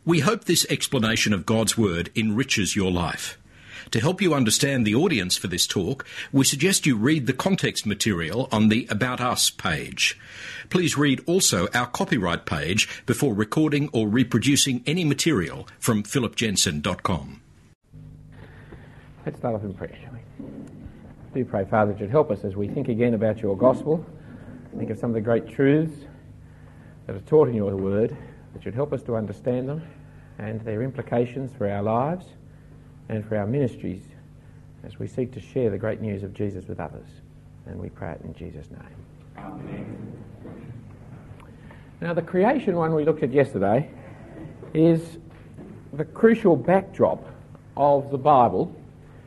We hope this explanation of God's Word enriches your life. To help you understand the audience for this talk, we suggest you read the context material on the About Us page. Please read also our copyright page before recording or reproducing any material from philipjensen.com. Let's start off in prayer, shall we? Do pray, Father, that you'd help us as we think again about your gospel, think of some of the great truths that are taught in your word, that you'd help us to understand them and their implications for our lives and for our ministries as we seek to share the great news of Jesus with others. And we pray it in Jesus' name. Amen. Now, the creation one we looked at yesterday is the crucial backdrop of the Bible.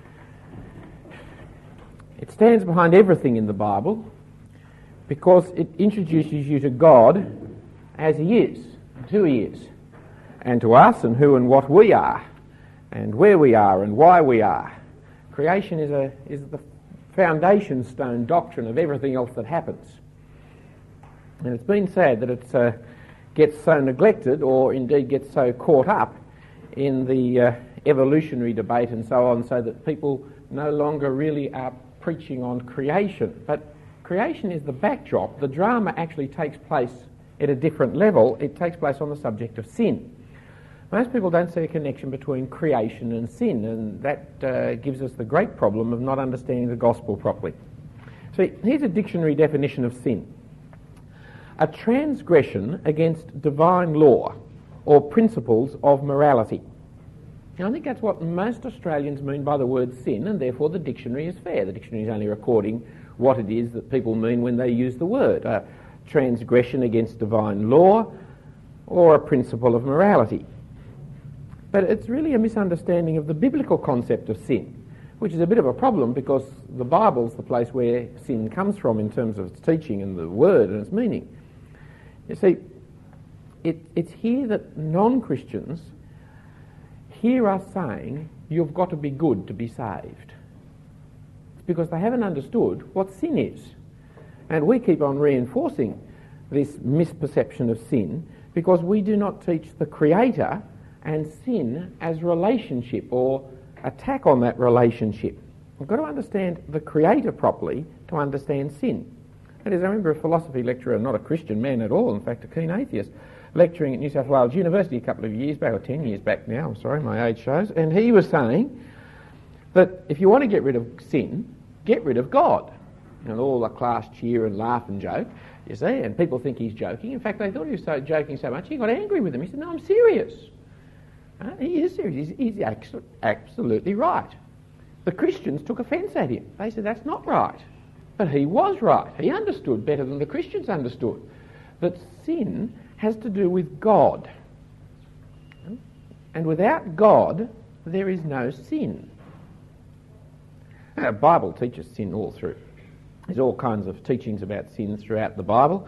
It stands behind everything in the Bible because it introduces you to God as He is, and who He is, and to us and who and what we are, and where we are and why we are. Creation is the foundation stone doctrine of everything else that happens. And it's been said that it gets so neglected, or indeed gets so caught up in the evolutionary debate and so on, so that people no longer really are preaching on creation. But creation is the backdrop. The drama actually takes place at a different level. It takes place on the subject of sin. Most people don't see a connection between creation and sin, and that gives us the great problem of not understanding the gospel properly. So here's a dictionary definition of sin. A transgression against divine law or principles of morality. Now, I think that's what most Australians mean by the word sin, and therefore the dictionary is fair. The dictionary is only recording what it is that people mean when they use the word. A transgression against divine law or a principle of morality. But it's really a misunderstanding of the biblical concept of sin, which is a bit of a problem because the Bible's the place where sin comes from in terms of its teaching and the word and its meaning. You see, it's here that non-Christians hear us saying, you've got to be good to be saved. It's because they haven't understood what sin is. And we keep on reinforcing this misperception of sin because we do not teach the Creator and sin as relationship or attack on that relationship. We've got to understand the Creator properly to understand sin. That is, I remember a philosophy lecturer, not a Christian man at all, in fact a keen atheist, lecturing at New South Wales University a couple of years back, or 10 years back now, I'm sorry, my age shows, and he was saying that if you want to get rid of sin, get rid of God. And all the class cheer and laugh and joke, you see, and people think he's joking. In fact, they thought he was so joking so much, he got angry with them. He said, no, I'm serious. He is serious. He's absolutely right. The Christians took offence at him. They said, that's not right. But he was right. He understood better than the Christians understood that sin has to do with God. And without God, there is no sin. Now, the Bible teaches sin all through. There's all kinds of teachings about sin throughout the Bible.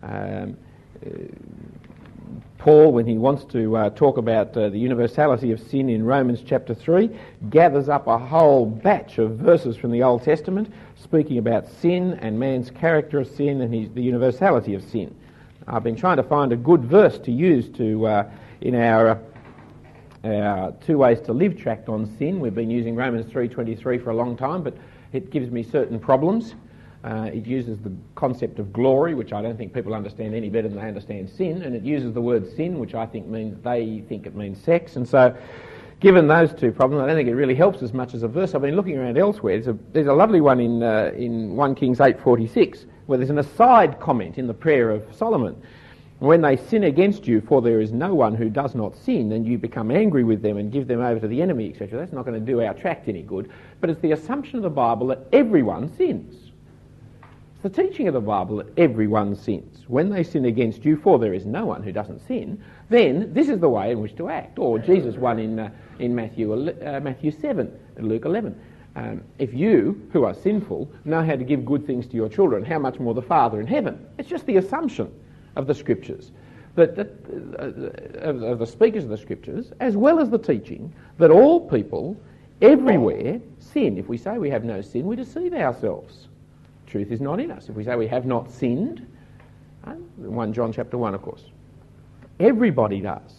Paul, when he wants to talk about the universality of sin in Romans chapter 3, gathers up a whole batch of verses from the Old Testament speaking about sin and man's character of sin and the universality of sin. I've been trying to find a good verse to use in our Two Ways to Live tract on sin. We've been using Romans 3:23 for a long time, but it gives me certain problems. It uses the concept of glory, which I don't think people understand any better than they understand sin, and it uses the word sin, which I think means they think it means sex. And so, given those two problems, I don't think it really helps as much as a verse. I've been looking around elsewhere. There's a lovely one in 1 Kings 8:46, where there's an aside comment in the prayer of Solomon. When they sin against you, for there is no one who does not sin, and you become angry with them and give them over to the enemy, etc. That's not going to do our tract any good. But it's the assumption of the Bible that everyone sins. The teaching of the Bible that everyone sins. When they sin against you, for there is no one who doesn't sin, then this is the way in which to act. Or Jesus one in Matthew 7 and Luke 11. If you, who are sinful, know how to give good things to your children, how much more the Father in heaven? It's just the assumption of the Scriptures, of the speakers of the Scriptures, as well as the teaching, that all people, everywhere, sin. If we say we have no sin, we deceive ourselves. Truth is not in us. If we say we have not sinned, 1 John chapter 1, of course. Everybody does.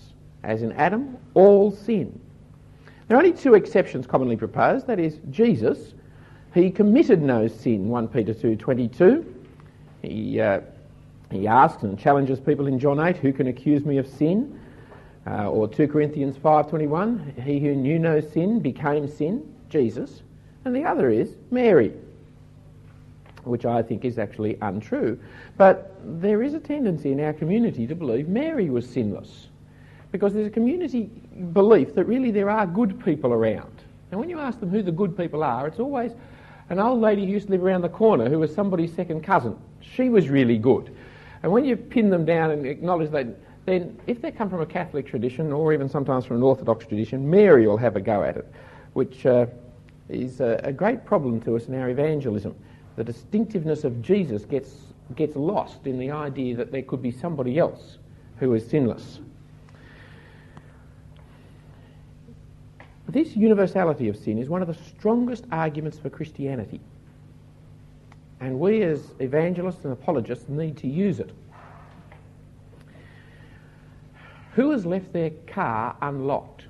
As in Adam, all sin. There are only two exceptions commonly proposed. That is, Jesus, he committed no sin, 1 Peter 2:22. He asks and challenges people in John 8, who can accuse me of sin? Or 2 Corinthians 5:21, he who knew no sin became sin, Jesus. And the other is Mary, which I think is actually untrue. But there is a tendency in our community to believe Mary was sinless, because there's a community belief that really there are good people around. And when you ask them who the good people are, it's always an old lady who used to live around the corner who was somebody's second cousin. She was really good. And when you pin them down and acknowledge that, then if they come from a Catholic tradition or even sometimes from an Orthodox tradition, Mary will have a go at it, which is a great problem to us in our evangelism. The distinctiveness of Jesus gets lost in the idea that there could be somebody else who is sinless. This universality of sin is one of the strongest arguments for Christianity. And we as evangelists and apologists need to use it. Who has left their car unlocked?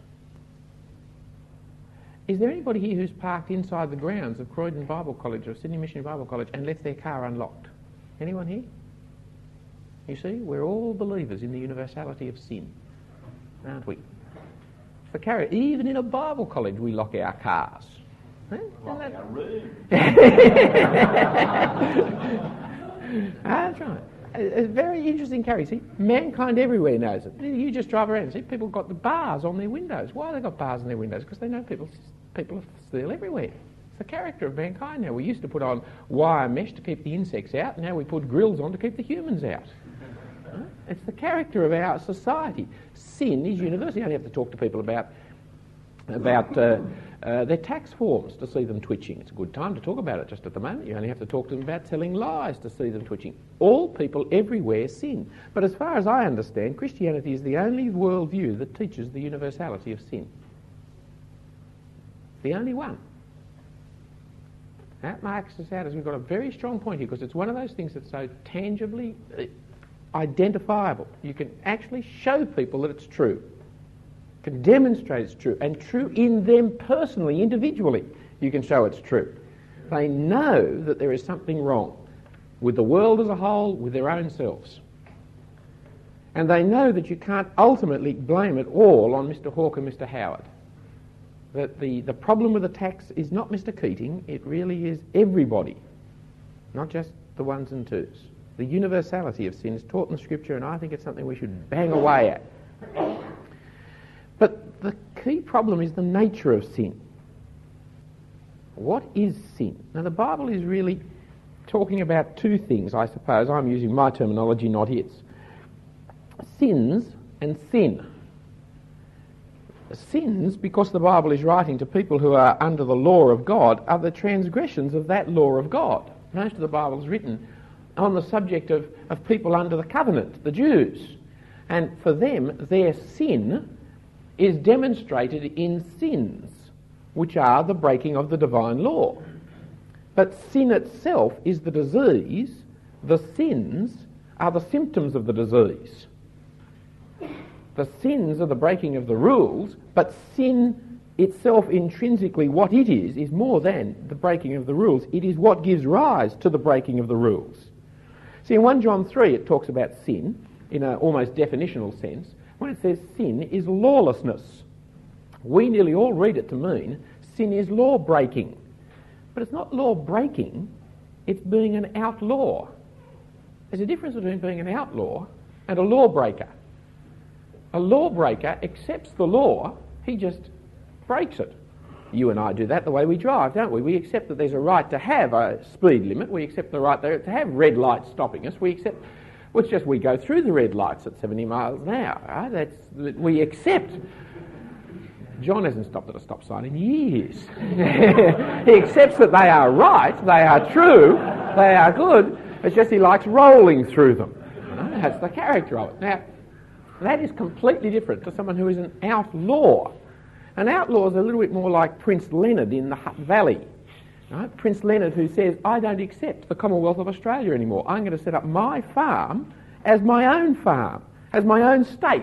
Is there anybody here who's parked inside the grounds of Croydon Bible College or Sydney Missionary Bible College and left their car unlocked? Anyone here? You see, we're all believers in the universality of sin, aren't we? For carry, even in a Bible college we lock our cars. Lock our room. That's right. It's very interesting, Carrie. See, mankind everywhere knows it. You just drive around and see people got the bars on their windows. Why have they got bars on their windows? Because they know people steal everywhere. It's the character of mankind now. We used to put on wire mesh to keep the insects out. Now we put grills on to keep the humans out. It's the character of our society. Sin is universal. You only have to talk to people about their tax forms to see them twitching. It's a good time to talk about it just at the moment. You only have to talk to them about telling lies to see them twitching. All people everywhere sin. But as far as I understand, Christianity is the only worldview that teaches the universality of sin. The only one. That marks us out as we've got a very strong point here, because it's one of those things that's so tangibly identifiable. You can actually show people that it's true. Can demonstrate it's true, and true in them personally, individually, you can show it's true. They know that there is something wrong with the world as a whole, with their own selves. And they know that you can't ultimately blame it all on Mr. Hawke and Mr. Howard. That the problem with the tax is not Mr. Keating, it really is everybody, not just the ones and twos. The universality of sin is taught in the Scripture, and I think it's something we should bang away at. But the key problem is the nature of sin. What is sin? Now, the Bible is really talking about two things, I suppose. I'm using my terminology, not its. Sins and sin. Sins, because the Bible is writing to people who are under the law of God, are the transgressions of that law of God. Most of the Bible is written on the subject of people under the covenant, the Jews. And for them, their sin is demonstrated in sins, which are the breaking of the divine law. But sin itself is the disease. The sins are the symptoms of the disease. The sins are the breaking of the rules, but sin itself intrinsically, what it is more than the breaking of the rules. It is what gives rise to the breaking of the rules. See, in 1 John 3 it talks about sin in an almost definitional sense, when it says sin is lawlessness. We nearly all read it to mean sin is law breaking. But it's not law breaking, it's being an outlaw. There's a difference between being an outlaw and a lawbreaker. A lawbreaker accepts the law, he just breaks it. You and I do that the way we drive, don't we? We accept that there's a right to have a speed limit, we accept the right to have red lights stopping us, we go through the red lights at 70 miles an hour. Right? We accept. John hasn't stopped at a stop sign in years. He accepts that they are right, they are true, they are good. It's just he likes rolling through them. That's the character of it. Now, that is completely different to someone who is an outlaw. An outlaw is a little bit more like Prince Leonard in the Hutt Valley. Right? Prince Leonard, who says, I don't accept the Commonwealth of Australia anymore. I'm going to set up my farm as my own farm, as my own state,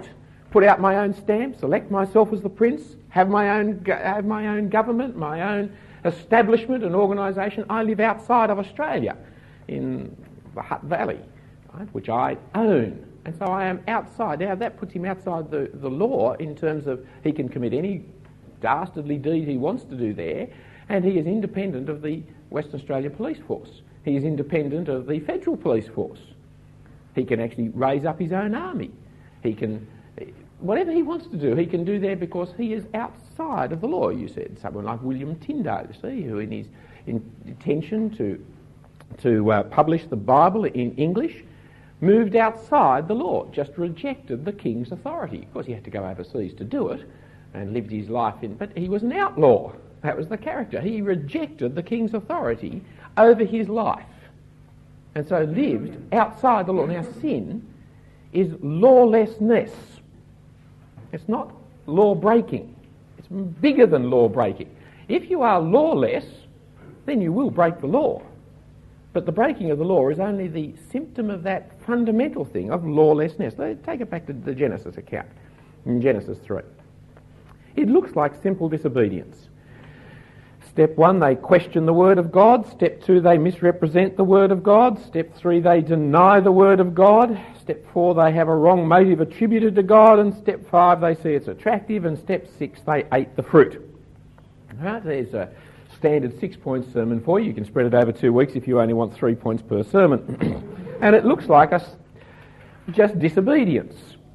put out my own stamps, elect myself as the prince, have my own government, my own establishment and organisation. I live outside of Australia in the Hutt Valley, right, which I own. And so I am outside. Now that puts him outside the law in terms of he can commit any dastardly deed he wants to do there, and he is independent of the Western Australia Police Force. He is independent of the Federal Police Force. He can actually raise up his own army. He can, whatever he wants to do, he can do there because he is outside of the law, you said. Someone like William Tyndale, see, who in his intention to publish the Bible in English, moved outside the law, just rejected the king's authority. Of course, he had to go overseas to do it and lived his life in, but he was an outlaw. That was the character. He rejected the king's authority over his life and so lived outside the law. Now, sin is lawlessness. It's not law breaking. It's bigger than law breaking. If you are lawless, then you will break the law. But the breaking of the law is only the symptom of that fundamental thing of lawlessness. Take it back to the Genesis account, in Genesis 3. It looks like simple disobedience. Step 1, they question the Word of God. Step 2, they misrepresent the Word of God. Step 3, they deny the Word of God. Step 4, they have a wrong motive attributed to God. And step 5, they see it's attractive. And step 6, they ate the fruit. Right, there's a standard 6-point sermon for you. You can spread it over 2 weeks if you only want 3 points per sermon. And it looks like just disobedience.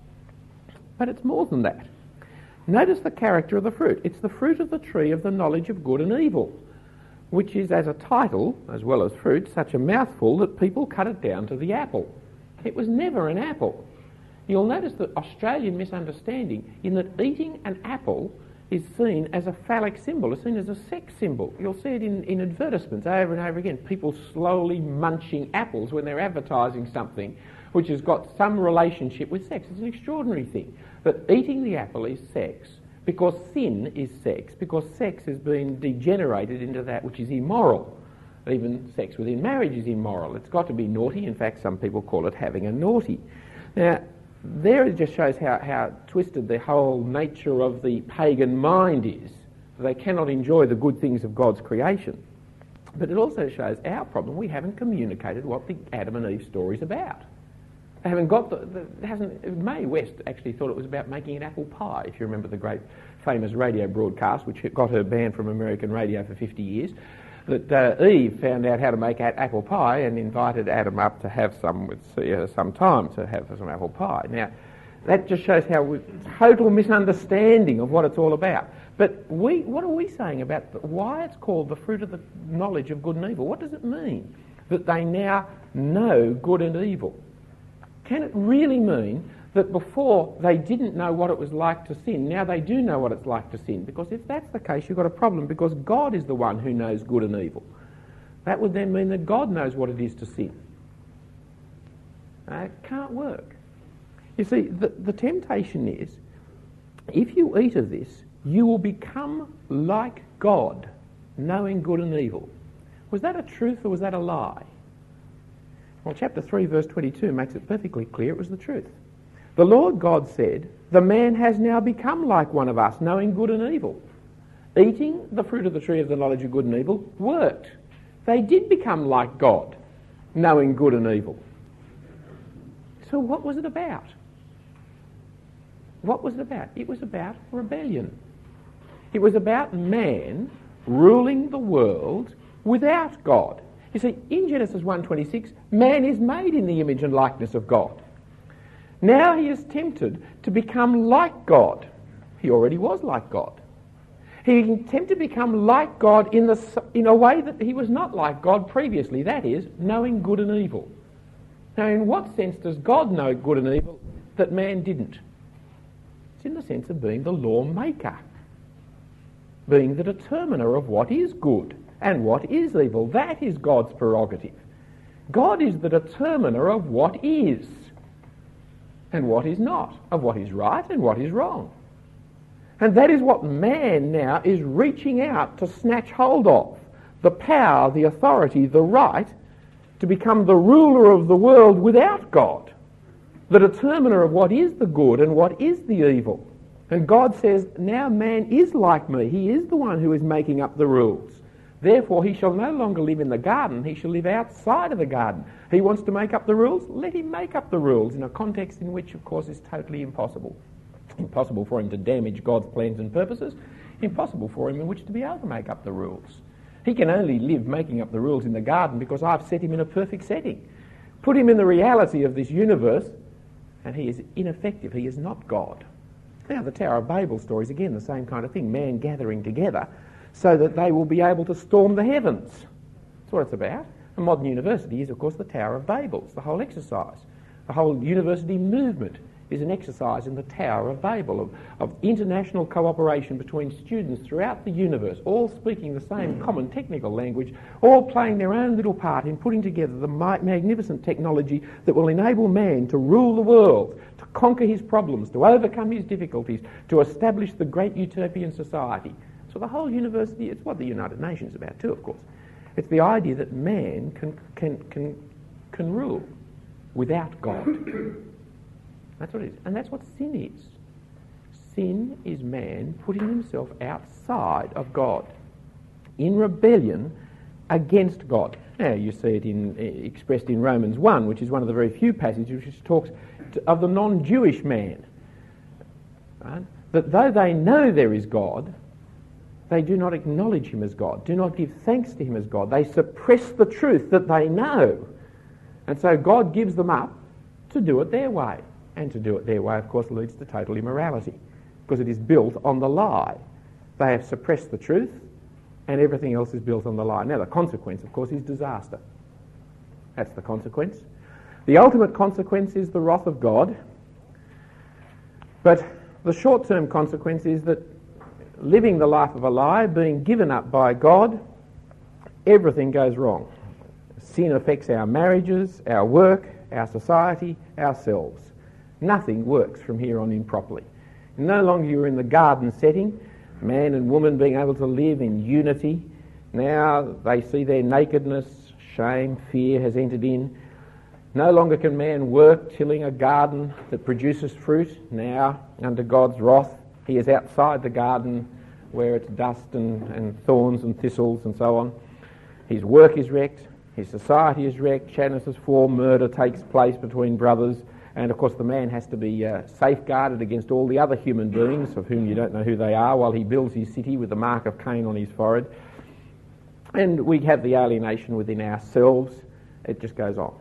But it's more than that. Notice the character of the fruit. It's the fruit of the tree of the knowledge of good and evil, which is, as a title, as well as fruit, such a mouthful that people cut it down to the apple. It was never an apple. You'll notice the Australian misunderstanding in that eating an apple is seen as a phallic symbol, is seen as a sex symbol. You'll see it in advertisements over and over again. People slowly munching apples when they're advertising something which has got some relationship with sex. It's an extraordinary thing. That eating the apple is sex because sin is sex, because sex has been degenerated into that which is immoral. Even sex within marriage is immoral. It's got to be naughty. In fact, some people call it having a naughty. Now, there it just shows how twisted the whole nature of the pagan mind is. They cannot enjoy the good things of God's creation. But it also shows our problem. We haven't communicated what the Adam and Eve story is about. They haven't got Mae West actually thought it was about making an apple pie, if you remember the great famous radio broadcast, which got her banned from American radio for 50 years, that Eve found out how to make apple pie and invited Adam up to have some time to have some apple pie. Now, that just shows how total misunderstanding of what it's all about. But what are we saying about why it's called the fruit of the knowledge of good and evil? What does it mean that they now know good and evil? Can it really mean that before they didn't know what it was like to sin, now they do know what it's like to sin? Because if that's the case, you've got a problem, because God is the one who knows good and evil. That would then mean that God knows what it is to sin. It can't work. You see, the temptation is, if you eat of this, you will become like God, knowing good and evil. Was that a truth or was that a lie? Well, chapter 3, verse 22 makes it perfectly clear it was the truth. The Lord God said, "The man has now become like one of us, knowing good and evil." Eating the fruit of the tree of the knowledge of good and evil worked. They did become like God, knowing good and evil. So what was it about? What was it about? It was about rebellion. It was about man ruling the world without God. You see, in Genesis 1:26, man is made in the image and likeness of God. Now he is tempted to become like God. He already was like God. He is tempted to become like God in a way that he was not like God previously, that is, knowing good and evil. Now, in what sense does God know good and evil that man didn't? It's in the sense of being the lawmaker, being the determiner of what is good and what is evil. That is God's prerogative. God is the determiner of what is and what is not, of what is right and what is wrong. And that is what man now is reaching out to snatch hold of. The power, the authority, the right to become the ruler of the world without God. the determiner of what is the good and what is the evil. And God says, now man is like me. He is the one who is making up the rules. Therefore, he shall no longer live in the garden. He shall live outside of the garden. He wants to make up the rules. Let him make up the rules in a context in which, of course, is totally impossible. Impossible for him to damage God's plans and purposes. Impossible for him in which to be able to make up the rules. He can only live making up the rules in the garden because I've set him in a perfect setting. Put him in the reality of this universe and he is ineffective. He is not God. Now, the Tower of Babel story is again the same kind of thing. Man gathering together so that they will be able to storm the heavens. That's what it's about. A modern university is, of course, the Tower of Babel. It's the whole exercise. The whole university movement is an exercise in the Tower of Babel, of international cooperation between students throughout the universe, all speaking the same common technical language, all playing their own little part in putting together the magnificent technology that will enable man to rule the world, to conquer his problems, to overcome his difficulties, to establish the great utopian society. So the whole university, it's what the United Nations is about too, of course. It's the idea that man can rule without God. That's what it is. And that's what sin is. Sin is man putting himself outside of God, in rebellion against God. Now, you see it expressed in Romans 1, which is one of the very few passages which talks of the non-Jewish man. Right? That though they know there is God, they do not acknowledge him as God, do not give thanks to him as God. They suppress the truth that they know. And so God gives them up to do it their way. And to do it their way, of course, leads to total immorality, because it is built on the lie. They have suppressed the truth, and everything else is built on the lie. Now, the consequence, of course, is disaster. That's the consequence. The ultimate consequence is the wrath of God. But the short-term consequence is that living the life of a lie, being given up by God, everything goes wrong. Sin affects our marriages, our work, our society, ourselves. Nothing works from here on in properly. No longer you're in the garden setting, man and woman being able to live in unity. Now they see their nakedness, shame, fear has entered in. No longer can man work tilling a garden that produces fruit. Now, under God's wrath, he is outside the garden where it's dust and thorns and thistles and so on. His work is wrecked, his society is wrecked, Genesis 4, murder takes place between brothers. And, of course, the man has to be safeguarded against all the other human beings of whom you don't know who they are while he builds his city with the mark of Cain on his forehead. And we have the alienation within ourselves. It just goes on.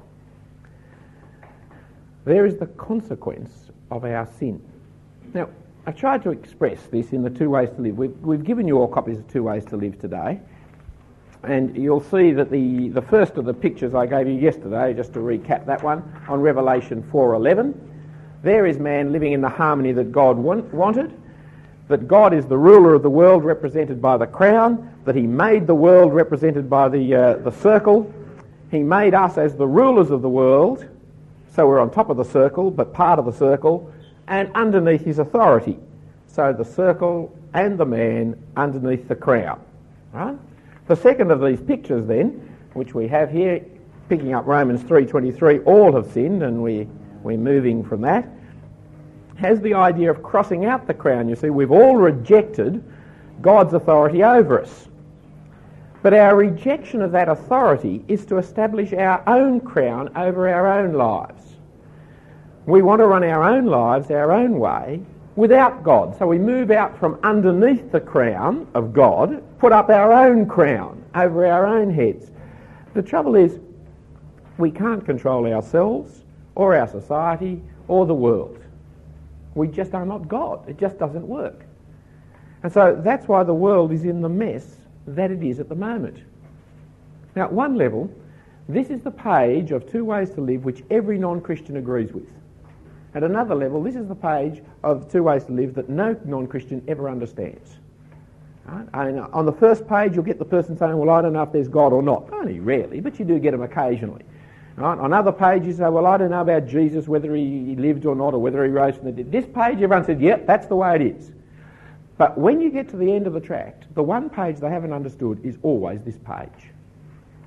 There is the consequence of our sin. Now, I tried to express this in the two ways to live. We've given you all copies of 2 Ways to Live today. And you'll see that the first of the pictures I gave you yesterday, just to recap that one, on Revelation 4:11, there is man living in the harmony that God wanted, that God is the ruler of the world represented by the crown, that he made the world represented by the circle. He made us as the rulers of the world, so we're on top of the circle, but part of the circle, and underneath his authority. So the circle and the man underneath the crown. Right? The second of these pictures then, which we have here, picking up Romans 3:23, all have sinned, and we're moving from that, has the idea of crossing out the crown. You see, we've all rejected God's authority over us. But our rejection of that authority is to establish our own crown over our own lives. We want to run our own lives our own way without God. So we move out from underneath the crown of God, put up our own crown over our own heads. The trouble is, we can't control ourselves or our society or the world. We just are not God. It just doesn't work. And so that's why the world is in the mess that it is at the moment. Now, at one level, this is the page of 2 Ways to Live which every non-Christian agrees with. At another level, this is the page of 2 Ways to Live that no non-Christian ever understands. Right? And on the first page, you'll get the person saying, well, I don't know if there's God or not. Only rarely, but you do get them occasionally. Right? On other pages, you say, well, I don't know about Jesus, whether he lived or not, or whether he rose from the dead. This page, everyone said, yep, that's the way it is. But when you get to the end of the tract, the one page they haven't understood is always this page.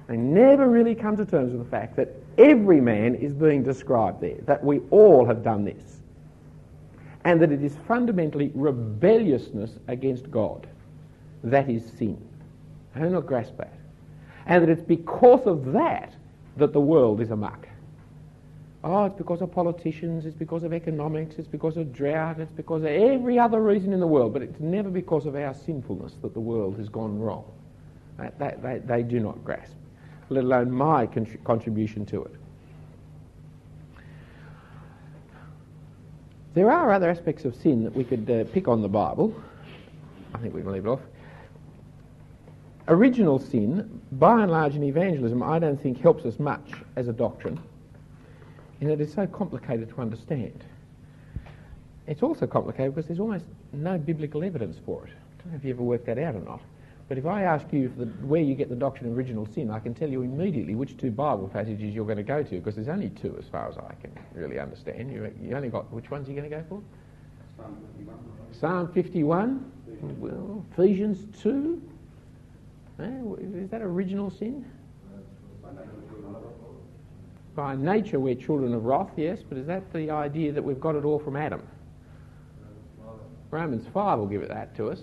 They never really come to terms with the fact that every man is being described there, that we all have done this, and that it is fundamentally rebelliousness against God. That is sin. I do not grasp that. And that it's because of that that the world is amok. Oh, it's because of politicians, it's because of economics, it's because of drought, it's because of every other reason in the world, but it's never because of our sinfulness that the world has gone wrong. They do not grasp, let alone my contribution to it. There are other aspects of sin that we could pick on the Bible. I think we can leave it off. Original sin, by and large in evangelism, I don't think helps us much as a doctrine, in that it's so complicated to understand. It's also complicated because there's almost no biblical evidence for it. I don't know if you ever worked that out or not. But if I ask you where you get the doctrine of original sin, I can tell you immediately which two Bible passages you're going to go to, because there's only two as far as I can really understand. You only got, which ones are you going to go for? Psalm 51. Well, Ephesians 2. Is that original sin? By nature we're children of wrath, yes, but is that the idea that we've got it all from Adam? Romans 5 will give it that to us.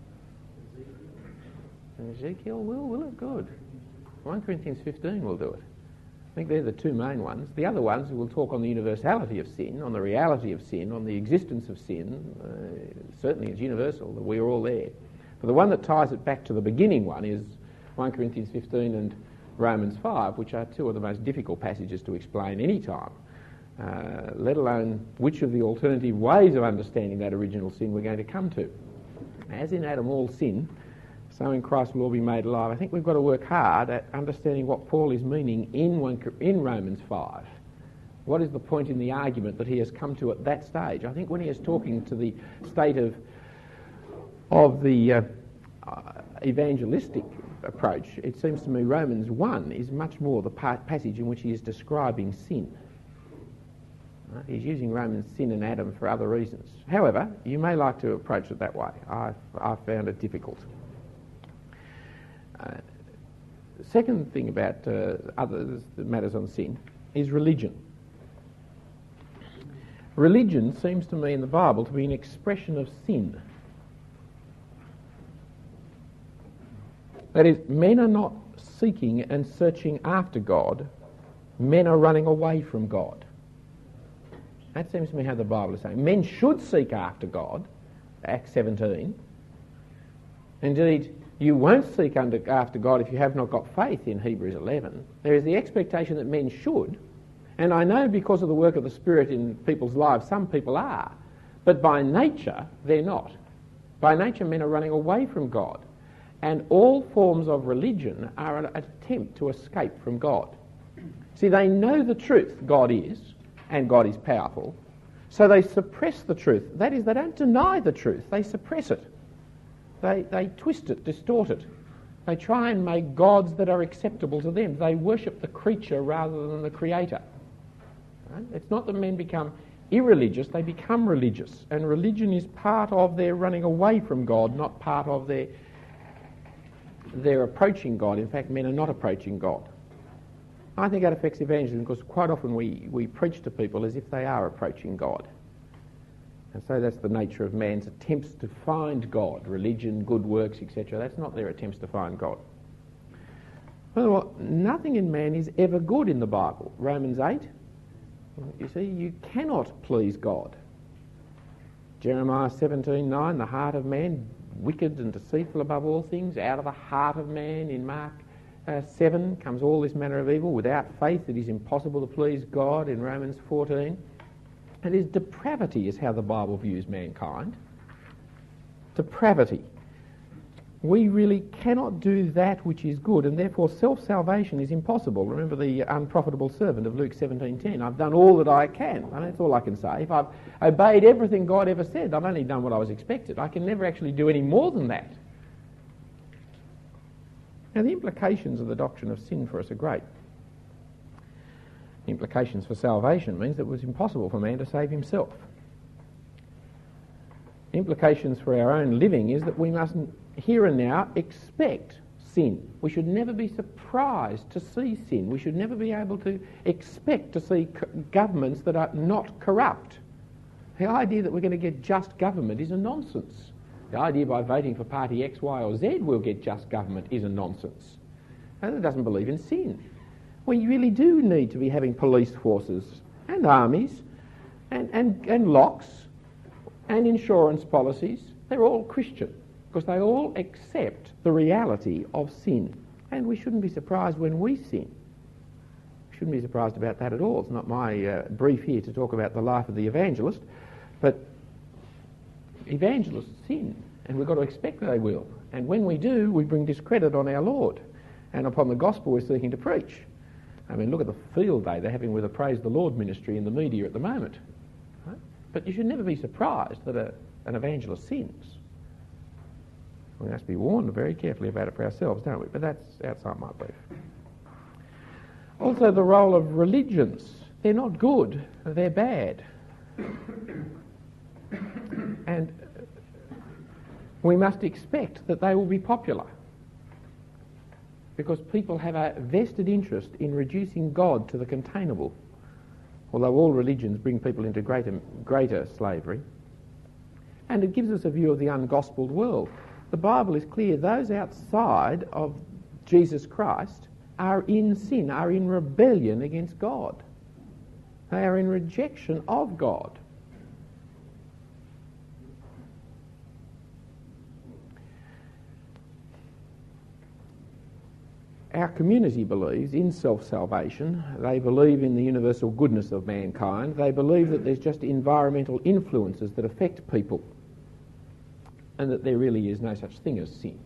Ezekiel will it? Good. 1 Corinthians 15 will do it. I think they're the two main ones. The other ones will talk on the universality of sin, on the reality of sin, on the existence of sin. Certainly it's universal, that we're all there. But the one that ties it back to the beginning one is 1 Corinthians 15 and Romans 5, which are two of the most difficult passages to explain any time, let alone which of the alternative ways of understanding that original sin we're going to come to. As in Adam all sin, so in Christ will all be made alive. I think we've got to work hard at understanding what Paul is meaning in Romans 5. What is the point in the argument that he has come to at that stage? I think when he is talking to the state of the evangelistic approach, it seems to me Romans 1 is much more the passage in which he is describing sin. He's using Romans sin and Adam for other reasons. However, you may like to approach it that way. I've found it difficult. Second thing about other matters on sin is religion. Religion seems to me in the Bible to be an expression of sin. That is, men are not seeking and searching after God, men are running away from God. That seems to me how the Bible is saying. Men should seek after God, Acts 17. Indeed, you won't seek after God if you have not got faith in Hebrews 11. There is the expectation that men should, and I know because of the work of the Spirit in people's lives, some people are, but by nature, they're not. By nature, men are running away from God. And all forms of religion are an attempt to escape from God. See, they know the truth, God is, and God is powerful, so they suppress the truth. That is, they don't deny the truth, they suppress it. They twist it, distort it. They try and make gods that are acceptable to them. They worship the creature rather than the creator. Right? It's not that men become irreligious, they become religious. And religion is part of their running away from God, not part of their approaching God. In fact, men are not approaching God. I think that affects evangelism because quite often we preach to people as if they are approaching God. And so that's the nature of man's attempts to find God, religion, good works, etc. That's not their attempts to find God. Well, nothing in man is ever good in the Bible. Romans 8, you see, you cannot please God. Jeremiah 17:9, the heart of man, wicked and deceitful above all things, out of the heart of man. In Mark 7 comes all this manner of evil. Without faith it is impossible to please God, in Romans 14. It is depravity is how the Bible views mankind. Depravity. We really cannot do that which is good, and therefore self-salvation is impossible. Remember the unprofitable servant of Luke 17:10. I've done all that I can. And that's all I can say. If I've obeyed everything God ever said, I've only done what I was expected. I can never actually do any more than that. Now, the implications of the doctrine of sin for us are great. The implications for salvation means that it was impossible for man to save himself. The implications for our own living is that we mustn't here and now expect sin. We should never be surprised to see sin. We should never be able to expect to see governments that are not corrupt. The idea that we're going to get just government is a nonsense. The idea by voting for party X, Y or Z we'll get just government is a nonsense. And it doesn't believe in sin. We really do need to be having police forces and armies and locks and insurance policies. They're all Christian because they all accept the reality of sin. And we shouldn't be surprised when we sin. We shouldn't be surprised about that at all. It's not my brief here to talk about the life of the evangelist, but evangelists sin, and we've got to expect they will. And when we do, we bring discredit on our Lord and upon the gospel we're seeking to preach. I mean, look at the field day they're having with the Praise the Lord ministry in the media at the moment. Right? But you should never be surprised that an evangelist sins. We must be warned very carefully about it for ourselves, don't we? But that's outside my brief. Also, the role of religions. They're not good, they're bad. And we must expect that they will be popular because people have a vested interest in reducing God to the containable, although all religions bring people into greater slavery. And it gives us a view of the ungospelled world. The Bible is clear, those outside of Jesus Christ are in sin, are in rebellion against God. They are in rejection of God. Our community believes in self-salvation. They believe in the universal goodness of mankind. They believe that there's just environmental influences that affect people and that there really is no such thing as sin.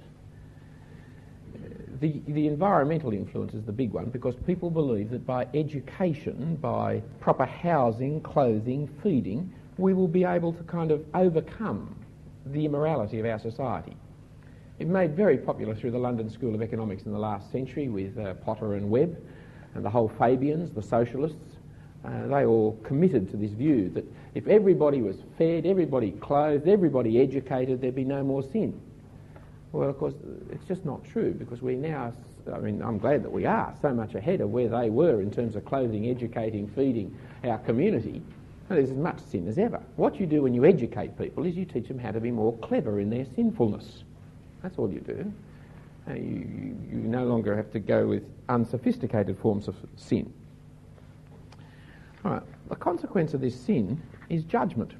The environmental influence is the big one because people believe that by education, by proper housing, clothing, feeding, we will be able to kind of overcome the immorality of our society. It made very popular through the London School of Economics in the last century with Potter and Webb and the whole Fabians, the socialists. They all committed to this view that if everybody was fed, everybody clothed, everybody educated, there'd be no more sin. Well, of course, it's just not true because we now, I mean, I'm glad that we are so much ahead of where they were in terms of clothing, educating, feeding our community. And there's as much sin as ever. What you do when you educate people is you teach them how to be more clever in their sinfulness. That's all you do. You no longer have to go with unsophisticated forms of sin. All right, the consequence of this sin is judgment.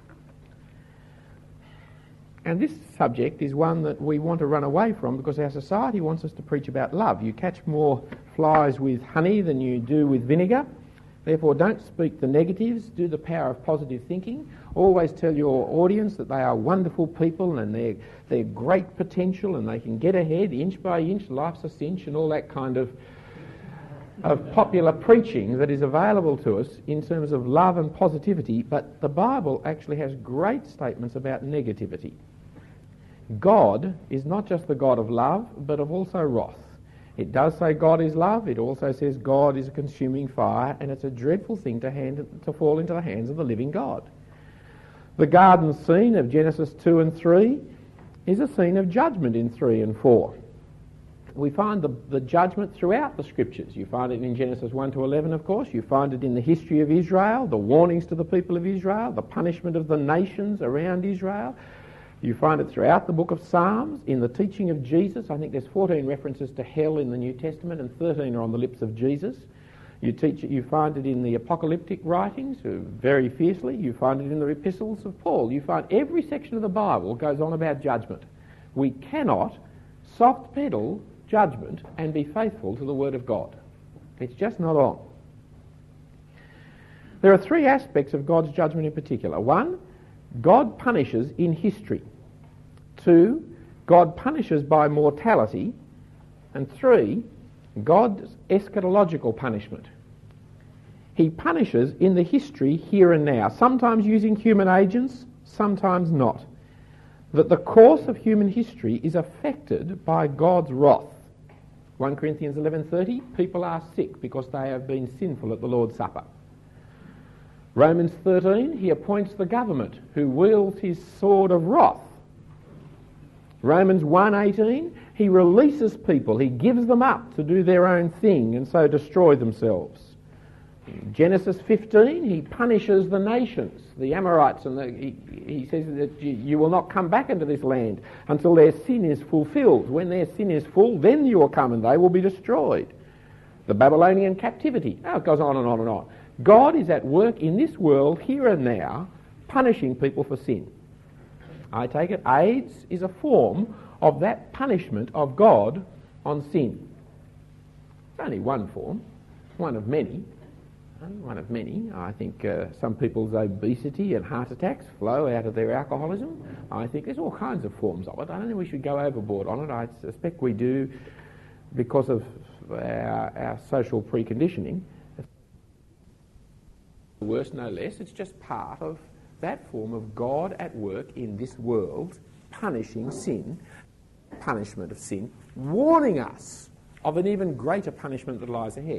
And this subject is one that we want to run away from because our society wants us to preach about love. You catch more flies with honey than you do with vinegar. Therefore, don't speak the negatives. Do the power of positive thinking. Always tell your audience that they are wonderful people and they're great potential and they can get ahead inch by inch, life's a cinch, and all that kind of popular preaching that is available to us in terms of love and positivity. But the Bible actually has great statements about negativity. God is not just the God of love, but of also wrath. It does say God is love. It also says God is a consuming fire, and it's a dreadful thing to fall into the hands of the living God. The garden scene of Genesis 2 and 3 is a scene of judgment in 3 and 4. We find the judgment throughout the Scriptures. You find it in Genesis 1 to 11, of course. You find it in the history of Israel, the warnings to the people of Israel, the punishment of the nations around Israel. You find it throughout the book of Psalms, in the teaching of Jesus. I think there's 14 references to hell in the New Testament and 13 are on the lips of Jesus. You find it in the apocalyptic writings very fiercely. You find it in the epistles of Paul. You find every section of the Bible goes on about judgment. We cannot soft pedal judgment and be faithful to the Word of God. It's just not on. There are three aspects of God's judgment in particular. One, God punishes in history. Two, God punishes by mortality. And three, God's eschatological punishment. He punishes in the history here and now, sometimes using human agents, sometimes not. That the course of human history is affected by God's wrath. 1 Corinthians 11:30, people are sick because they have been sinful at the Lord's Supper. Romans 13, he appoints the government who wields his sword of wrath. Romans 1:18, He releases people, he gives them up to do their own thing and so destroy themselves. In Genesis 15, he punishes the nations, the Amorites, and he says that you will not come back into this land until their sin is fulfilled. When their sin is full, then you will come and they will be destroyed. The Babylonian captivity. Oh, it goes on and on and on. God is at work in this world, here and now, punishing people for sin. I take it AIDS is a form of that punishment of God on sin. It's only one form, one of many. One of many. I think some people's obesity and heart attacks flow out of their alcoholism. I think there's all kinds of forms of it. I don't think we should go overboard on it. I suspect we do because of our social preconditioning. Worse, no less. It's just part of that form of God at work in this world, punishing sin, punishment of sin, warning us of an even greater punishment that lies ahead.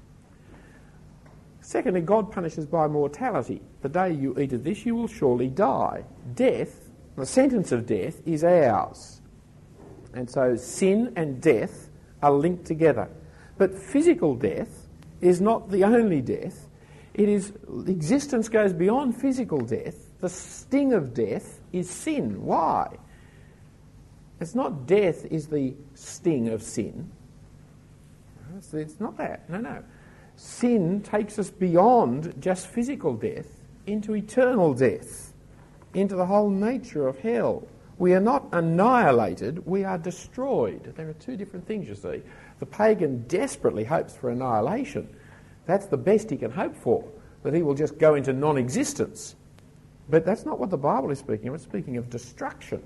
Secondly, God punishes by mortality. The day you eat of this, you will surely die. Death, the sentence of death, is ours. And so sin and death are linked together. But physical death is not the only death. Existence goes beyond physical death. The sting of death is sin. Why? It's not death is the sting of sin. It's not that. No. Sin takes us beyond just physical death into eternal death, into the whole nature of hell. We are not annihilated, we are destroyed. There are two different things, you see. The pagan desperately hopes for annihilation. That's the best he can hope for, that he will just go into non-existence. But that's not what the Bible is speaking of. It's speaking of destruction,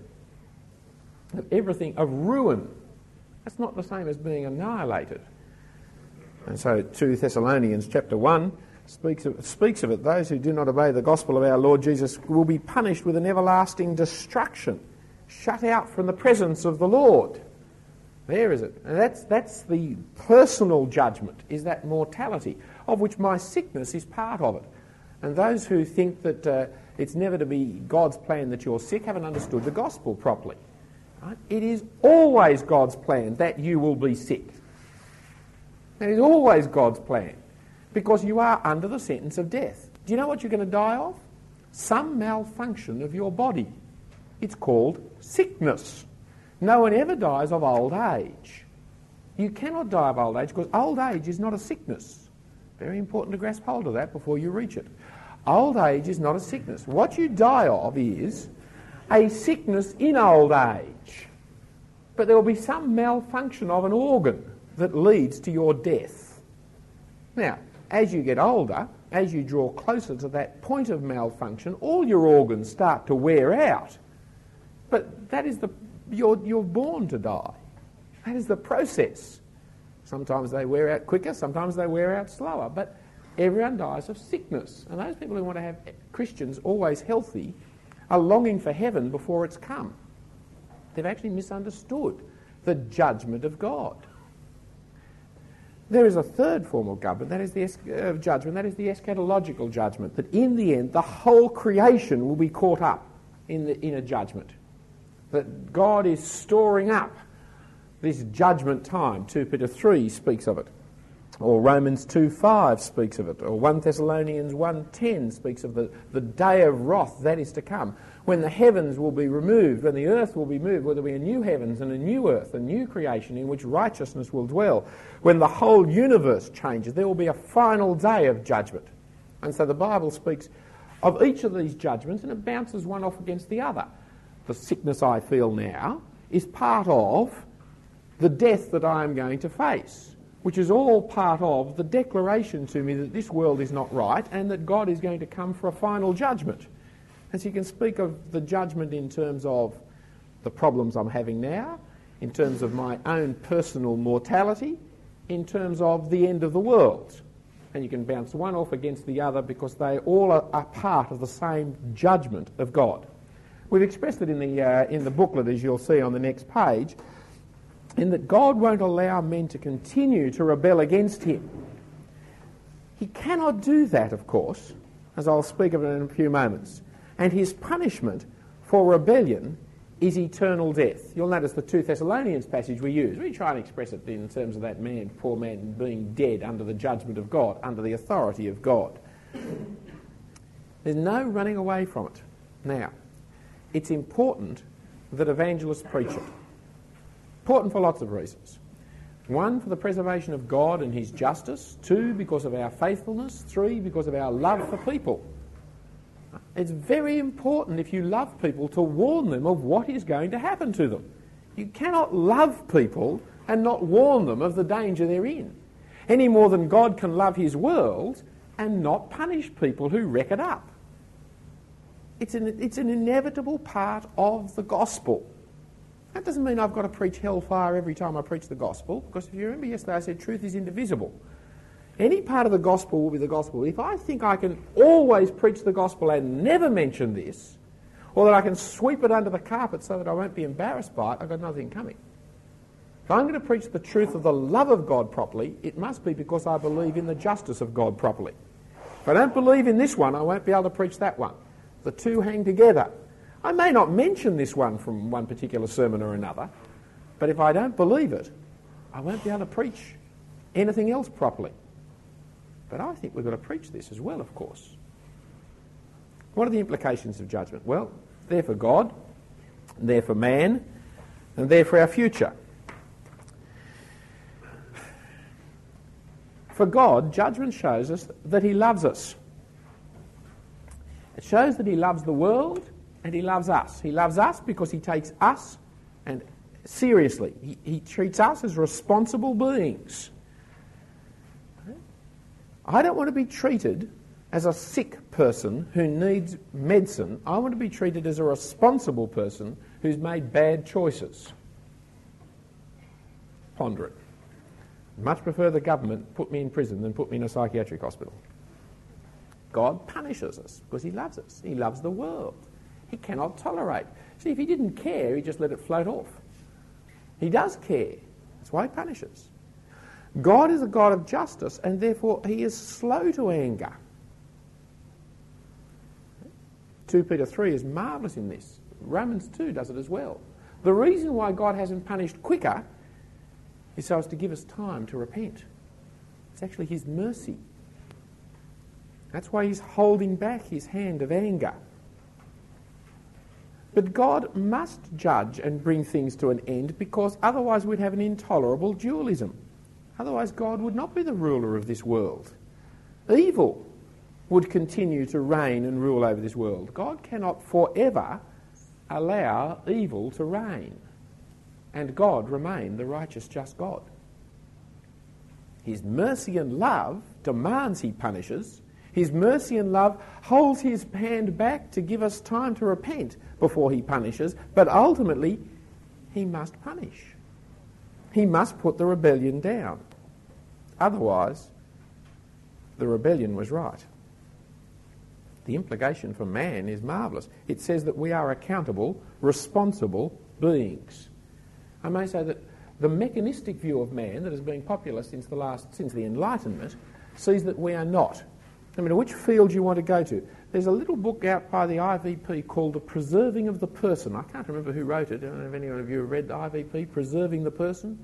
of everything, of ruin. That's not the same as being annihilated. And so 2 Thessalonians chapter 1 speaks of it. Those who do not obey the gospel of our Lord Jesus will be punished with an everlasting destruction, shut out from the presence of the Lord. There is it. And that's the personal judgment, is that mortality, of which my sickness is part of it. And those who think that it's never to be God's plan that you're sick haven't understood the gospel properly. Right? It is always God's plan that you will be sick. It is always God's plan, because you are under the sentence of death. Do you know what you're going to die of? Some malfunction of your body. It's called sickness. No one ever dies of old age. You cannot die of old age because old age is not a sickness. Very important to grasp hold of that before you reach it. Old age is not a sickness. What you die of is a sickness in old age. But there will be some malfunction of an organ that leads to your death. Now, as you get older, as you draw closer to that point of malfunction, all your organs start to wear out. But that is you're born to die. That is the process. Sometimes they wear out quicker, sometimes they wear out slower, but everyone dies of sickness. And those people who want to have Christians always healthy are longing for heaven before it's come. They've actually misunderstood the judgment of God. There is a third form of government, that is the judgment, that is the eschatological judgment, that in the end the whole creation will be caught up in a judgment. That God is storing up this judgment time. 2 Peter 3 speaks of it, or Romans 2:5 speaks of it, or 1 Thessalonians 1:10 speaks of the day of wrath that is to come, when the heavens will be removed, when the earth will be moved, where there will be a new heavens and a new earth, a new creation in which righteousness will dwell. When the whole universe changes, there will be a final day of judgment. And so the Bible speaks of each of these judgments, and it bounces one off against the other. The sickness I feel now is part of the death that I am going to face, which is all part of the declaration to me that this world is not right and that God is going to come for a final judgment. And so you can speak of the judgment in terms of the problems I'm having now, in terms of my own personal mortality, in terms of the end of the world. And you can bounce one off against the other because they all are part of the same judgment of God. We've expressed it in the booklet, as you'll see on the next page, in that God won't allow men to continue to rebel against him. He cannot do that, of course, as I'll speak of it in a few moments. And his punishment for rebellion is eternal death. You'll notice the 2 Thessalonians passage we use. We try and express it in terms of that man, poor man, being dead under the judgment of God, under the authority of God. There's no running away from it. Now, it's important that evangelists preach it. Important for lots of reasons. 1, for the preservation of God and his justice. 2, because of our faithfulness. 3, because of our love for people. It's very important, if you love people, to warn them of what is going to happen to them. You cannot love people and not warn them of the danger they're in, any more than God can love his world and not punish people who wreck it up. It's an inevitable part of the gospel. That doesn't mean I've got to preach hellfire every time I preach the gospel, because if you remember yesterday I said truth is indivisible. Any part of the gospel will be the gospel. If I think I can always preach the gospel and never mention this, or that I can sweep it under the carpet so that I won't be embarrassed by it, I've got nothing coming. If I'm going to preach the truth of the love of God properly, it must be because I believe in the justice of God properly. If I don't believe in this one, I won't be able to preach that one. The two hang together. I may not mention this one from one particular sermon or another, but if I don't believe it, I won't be able to preach anything else properly. But I think we've got to preach this as well, of course. What are the implications of judgment? Well, they're for God, they're for man, and they're for our future. For God, judgment shows us that he loves us. It shows that he loves the world and he loves us. He loves us because he takes us and seriously. He treats us as responsible beings. I don't want to be treated as a sick person who needs medicine. I want to be treated as a responsible person who's made bad choices. Ponder it. Much prefer the government put me in prison than put me in a psychiatric hospital. God punishes us because he loves us. He loves the world. He cannot tolerate. See, if he didn't care, he'd just let it float off. He does care. That's why he punishes. God is a God of justice, and therefore he is slow to anger. 2 Peter 3 is marvellous in this. Romans 2 does it as well. The reason why God hasn't punished quicker is so as to give us time to repent. It's actually his mercy. That's why he's holding back his hand of anger. But God must judge and bring things to an end, because otherwise we'd have an intolerable dualism. Otherwise God would not be the ruler of this world. Evil would continue to reign and rule over this world. God cannot forever allow evil to reign and God remain the righteous, just God. His mercy and love demands he punishes. His mercy and love holds his hand back to give us time to repent before he punishes, but ultimately he must punish. He must put the rebellion down. Otherwise, the rebellion was right. The implication for man is marvellous. It says that we are accountable, responsible beings. I may say that the mechanistic view of man that has been popular since the Enlightenment sees that we are not. No matter which field you want to go to. There's a little book out by the IVP called The Preserving of the Person. I can't remember who wrote it. I don't know if any of you have read the IVP, Preserving the Person.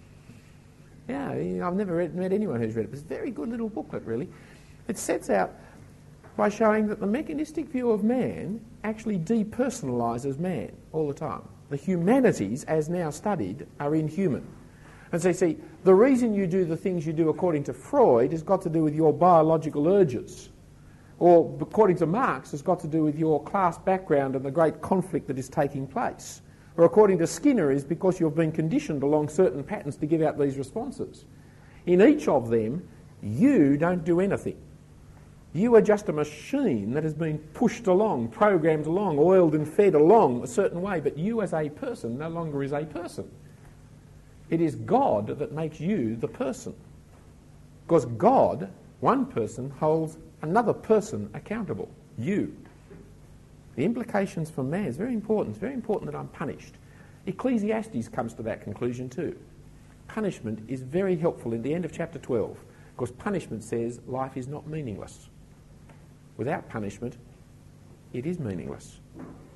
Yeah, I've never met anyone who's read it. It's a very good little booklet, really. It sets out by showing that the mechanistic view of man actually depersonalises man all the time. The humanities, as now studied, are inhuman. And so you see, the reason you do the things you do according to Freud has got to do with your biological urges. Or, according to Marx, has got to do with your class background and the great conflict that is taking place. Or according to Skinner is because you've been conditioned along certain patterns to give out these responses. In each of them, you don't do anything. You are just a machine that has been pushed along, programmed along, oiled and fed along a certain way, but you as a person no longer is a person. It is God that makes you the person. Because God, one person, holds another person accountable, you. The implications for man is very important. It's very important that I'm punished. Ecclesiastes comes to that conclusion too. Punishment is very helpful in the end of chapter 12, because punishment says life is not meaningless. Without punishment, it is meaningless.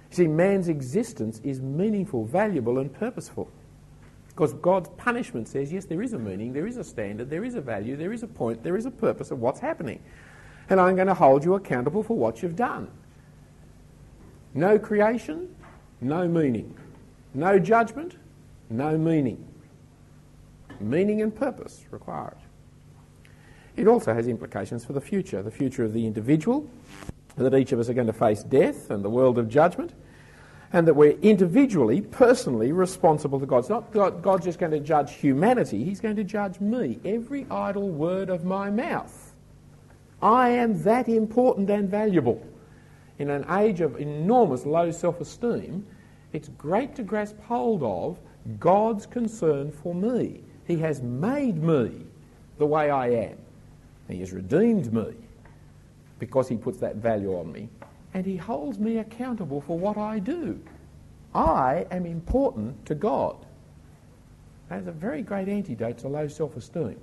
See, man's existence is meaningful, valuable and purposeful. Because God's punishment says, yes, there is a meaning, there is a standard, there is a value, there is a point, there is a purpose of what's happening. And I'm going to hold you accountable for what you've done. No creation, no meaning. No judgment, no meaning. Meaning and purpose required. It also has implications for the future of the individual, that each of us are going to face death and the world of judgment, and that we're individually, personally responsible to God. It's not God just going to judge humanity, he's going to judge me. Every idle word of my mouth. I am that important and valuable. In an age of enormous low self-esteem, it's great to grasp hold of God's concern for me. He has made me the way I am. He has redeemed me because he puts that value on me. And he holds me accountable for what I do. I am important to God. That is a very great antidote to low self-esteem.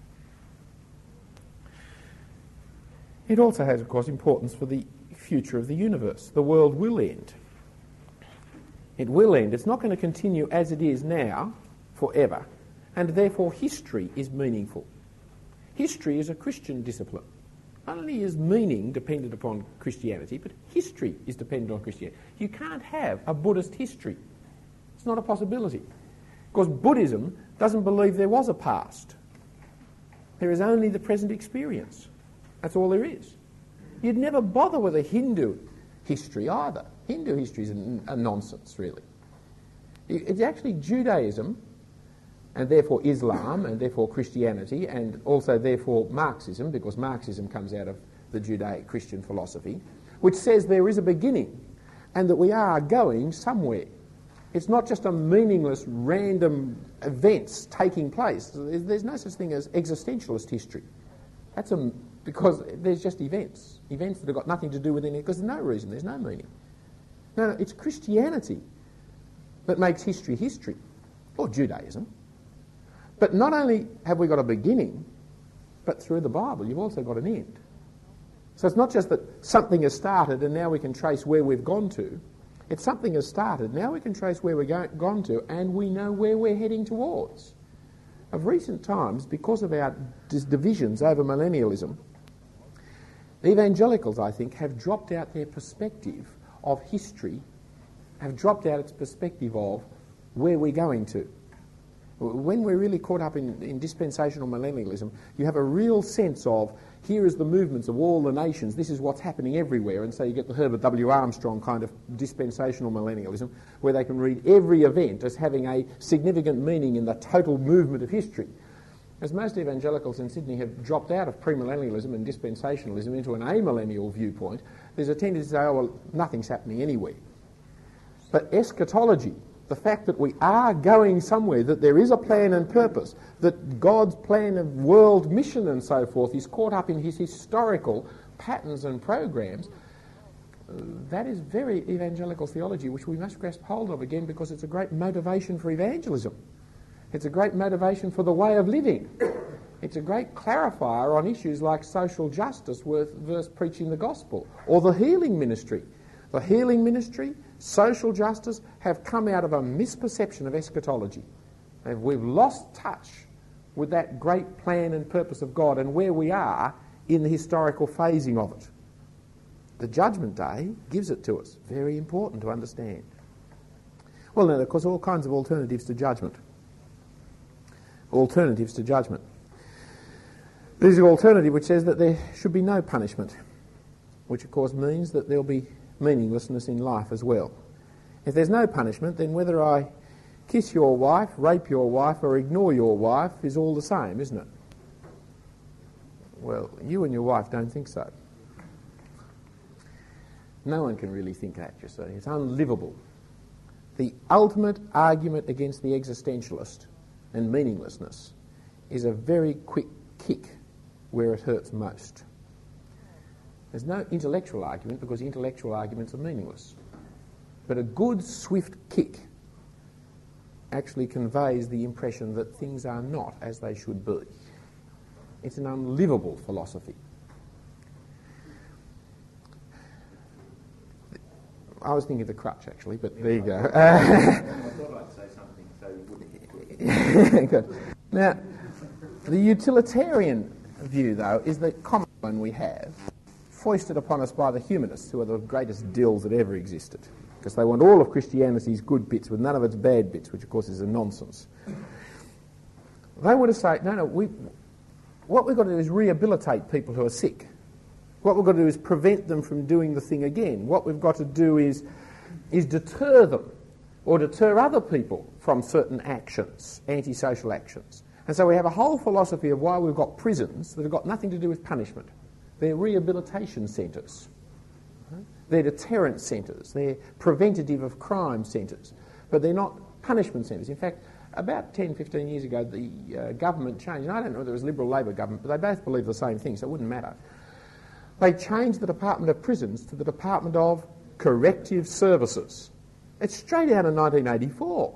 It also has, of course, importance for the future of the universe. The world will end. It will end. It's not going to continue as it is now forever, and therefore history is meaningful. History is a Christian discipline. Not only is meaning dependent upon Christianity, but history is dependent on Christianity. You can't have a Buddhist history. It's not a possibility. Because Buddhism doesn't believe there was a past. There is only the present experience. That's all there is. You'd never bother with a Hindu history either. Hindu history is a nonsense, really. It's actually Judaism, and therefore Islam, and therefore Christianity, and also therefore Marxism, because Marxism comes out of the Judaic-Christian philosophy, which says there is a beginning and that we are going somewhere. It's not just a meaningless, random events taking place. There's no such thing as existentialist history. Because there's just events that have got nothing to do with anything, because there's no reason, there's no meaning. No, it's Christianity that makes history history, or Judaism. But not only have we got a beginning, but through the Bible you've also got an end. So it's not just that something has started and now we can trace where we've gone to. It's something has started, now we can trace where we've gone to, and we know where we're heading towards. Of recent times, because of our divisions over millennialism, the evangelicals, I think, have dropped out their perspective of history, have dropped out its perspective of where we're going to. When we're really caught up in dispensational millennialism, you have a real sense of, here is the movements of all the nations, this is what's happening everywhere, and so you get the Herbert W. Armstrong kind of dispensational millennialism, where they can read every event as having a significant meaning in the total movement of history. As most evangelicals in Sydney have dropped out of premillennialism and dispensationalism into an amillennial viewpoint, there's a tendency to say, oh, well, nothing's happening anywhere. But eschatology, the fact that we are going somewhere, that there is a plan and purpose, that God's plan of world mission and so forth is caught up in his historical patterns and programs, that is very evangelical theology, which we must grasp hold of again, because it's a great motivation for evangelism. It's a great motivation for the way of living. It's a great clarifier on issues like social justice versus preaching the gospel, or the healing ministry. The healing ministry, social justice, have come out of a misperception of eschatology. And we've lost touch with that great plan and purpose of God and where we are in the historical phasing of it. The Judgment Day gives it to us. Very important to understand. Well, now, of course, all kinds of alternatives to judgment. Alternatives to judgment. There's an alternative which says that there should be no punishment, which, of course, means that there'll be meaninglessness in life as well. If there's no punishment, then whether I kiss your wife, rape your wife, or ignore your wife is all the same, isn't it? Well, you and your wife don't think so. No one can really think that, you see. It's unlivable. The ultimate argument against the existentialist and meaninglessness is a very quick kick where it hurts most. There's no intellectual argument, because intellectual arguments are meaningless. But a good, swift kick actually conveys the impression that things are not as they should be. It's an unlivable philosophy. I was thinking of the crutch, actually, but there you go. I thought I'd say something so you wouldn't. Good. Now, the utilitarian view, though, is the common one we have, foisted upon us by the humanists, who are the greatest dills that ever existed, because they want all of Christianity's good bits with none of its bad bits, which, of course, is a nonsense. They want to say, no, what we've got to do is rehabilitate people who are sick. What we've got to do is prevent them from doing the thing again. What we've got to do is deter them, or deter other people from certain actions, antisocial actions. And so we have a whole philosophy of why we've got prisons that have got nothing to do with punishment. They're rehabilitation centres. They're deterrent centres. They're preventative of crime centres. But they're not punishment centres. In fact, about 10, 15 years ago, the government changed, and I don't know whether it was Liberal Labor government, but they both believe the same thing, so it wouldn't matter. They changed the Department of Prisons to the Department of Corrective Services. It's straight out of 1984.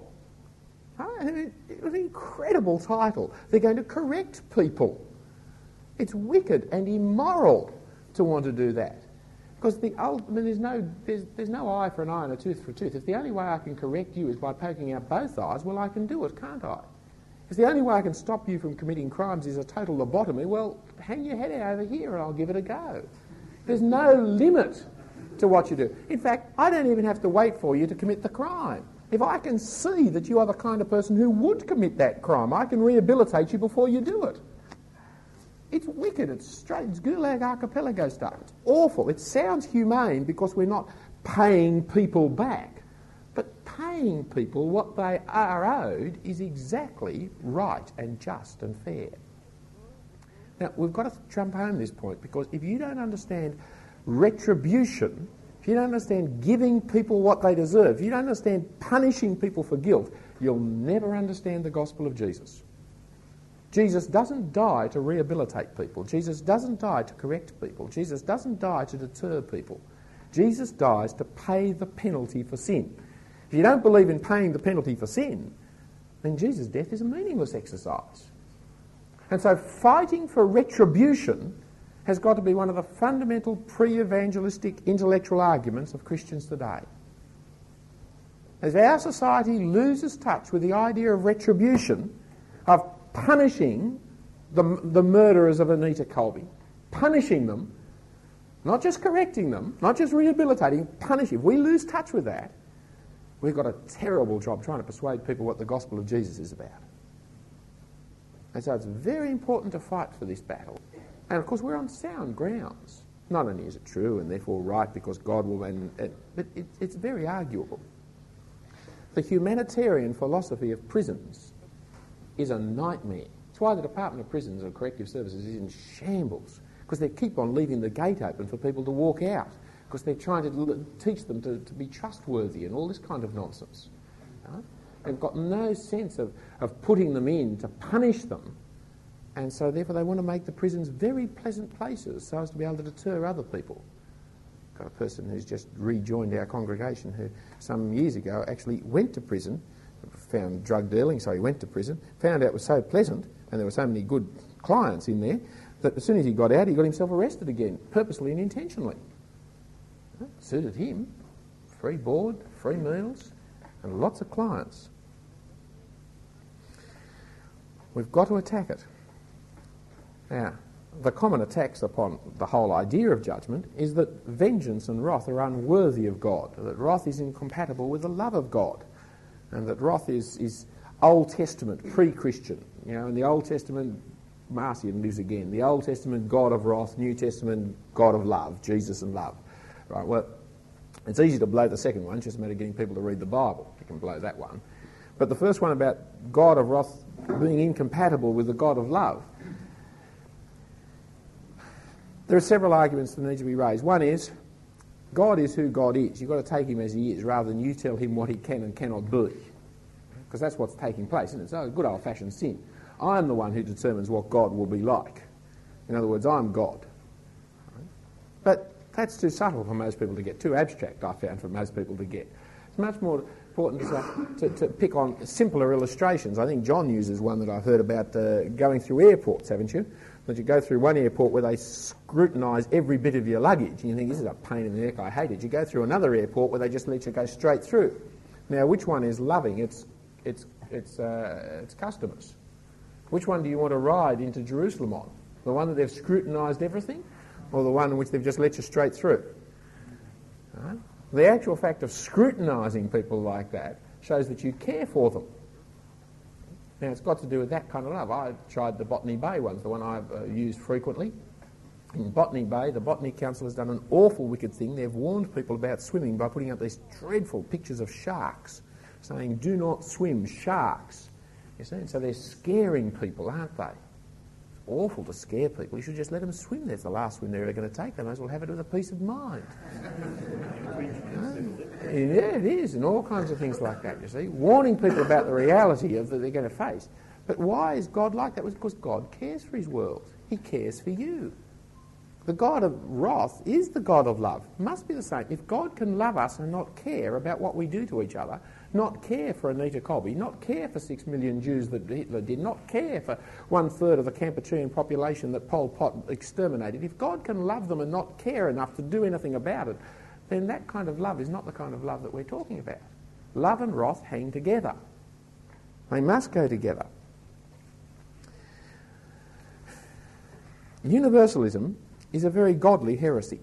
It was an incredible title. They're going to correct people. It's wicked and immoral to want to do that. Because there's no eye for an eye and a tooth for a tooth. If the only way I can correct you is by poking out both eyes, well, I can do it, can't I? If the only way I can stop you from committing crimes is a total lobotomy, well, hang your head out over here and I'll give it a go. There's no limit to what you do. In fact, I don't even have to wait for you to commit the crime. If I can see that you are the kind of person who would commit that crime, I can rehabilitate you before you do it. It's wicked, it's straight, it's Gulag Archipelago stuff. It's awful. It sounds humane because we're not paying people back. But paying people what they are owed is exactly right and just and fair. Now, we've got to jump home this point, because if you don't understand retribution, if you don't understand giving people what they deserve, if you don't understand punishing people for guilt, you'll never understand the gospel of Jesus. Jesus doesn't die to rehabilitate people. Jesus doesn't die to correct people. Jesus doesn't die to deter people. Jesus dies to pay the penalty for sin. If you don't believe in paying the penalty for sin, then Jesus' death is a meaningless exercise. And so fighting for retribution has got to be one of the fundamental pre-evangelistic intellectual arguments of Christians today. As our society loses touch with the idea of retribution, of punishing the murderers of Anita Colby, punishing them, not just correcting them, not just rehabilitating, punishing. If we lose touch with that, we've got a terrible job trying to persuade people what the gospel of Jesus is about. And so it's very important to fight for this battle. And of course we're on sound grounds. Not only is it true and therefore right because God will, but it's very arguable. The humanitarian philosophy of prisons is a nightmare. It's why the Department of Prisons and Corrective Services is in shambles, because they keep on leaving the gate open for people to walk out, because they're trying to teach them to be trustworthy and all this kind of nonsense. Right? They've got no sense of putting them in to punish them, and so therefore they want to make the prisons very pleasant places so as to be able to deter other people. Got a person who's just rejoined our congregation who some years ago actually went to prison, found drug dealing, so he went to prison, found out it was so pleasant and there were so many good clients in there that as soon as he got out he got himself arrested again, purposely and intentionally. It suited him. Free board, free meals and lots of clients. We've got to attack it. Now, the common attacks upon the whole idea of judgment is that vengeance and wrath are unworthy of God, that wrath is incompatible with the love of God, and that wrath is Old Testament, pre-Christian. You know, in the Old Testament, Marcion lives again. The Old Testament, God of wrath; New Testament, God of love, Jesus and love. Right, well, it's easy to blow the second one, it's just a matter of getting people to read the Bible. You can blow that one. But the first one about God of wrath being incompatible with the God of love, there are several arguments that need to be raised. One is, God is who God is. You've got to take him as he is, rather than you tell him what he can and cannot be. Because that's what's taking place, isn't it? It's a good old-fashioned sin. I'm the one who determines what God will be like. In other words, I'm God. But that's too subtle for most people to get, too abstract, I found, for most people to get. It's much more important to pick on simpler illustrations. I think John uses one that I've heard about going through airports, haven't you? That you go through one airport where they scrutinise every bit of your luggage, and you think, this is a pain in the neck, I hate it. You go through another airport where they just let you go straight through. Now, which one is loving its customers? Which one do you want to ride into Jerusalem on? The one that they've scrutinised everything, or the one in which they've just let you straight through? Right? The actual fact of scrutinising people like that shows that you care for them. Now, it's got to do with that kind of love. I tried the Botany Bay ones, the one I've used frequently. In Botany Bay, the Botany Council has done an awful wicked thing. They've warned people about swimming by putting up these dreadful pictures of sharks, saying, do not swim, sharks. You see? And so they're scaring people, aren't they? It's awful to scare people. You should just let them swim. That's the last swim they're ever going to take. They might as well have it with a peace of mind. Yeah, it is, and all kinds of things like that, you see. Warning people about the reality of that they're going to face. But why is God like that? Well, because God cares for his world. He cares for you. The God of wrath is the God of love. Must be the same. If God can love us and not care about what we do to each other, not care for Anita Cobby, not care for 6 million Jews that Hitler did, not care for 1/3 of the Kampuchean population that Pol Pot exterminated, if God can love them and not care enough to do anything about it, then that kind of love is not the kind of love that we're talking about. Love and wrath hang together. They must go together. Universalism is a very godly heresy.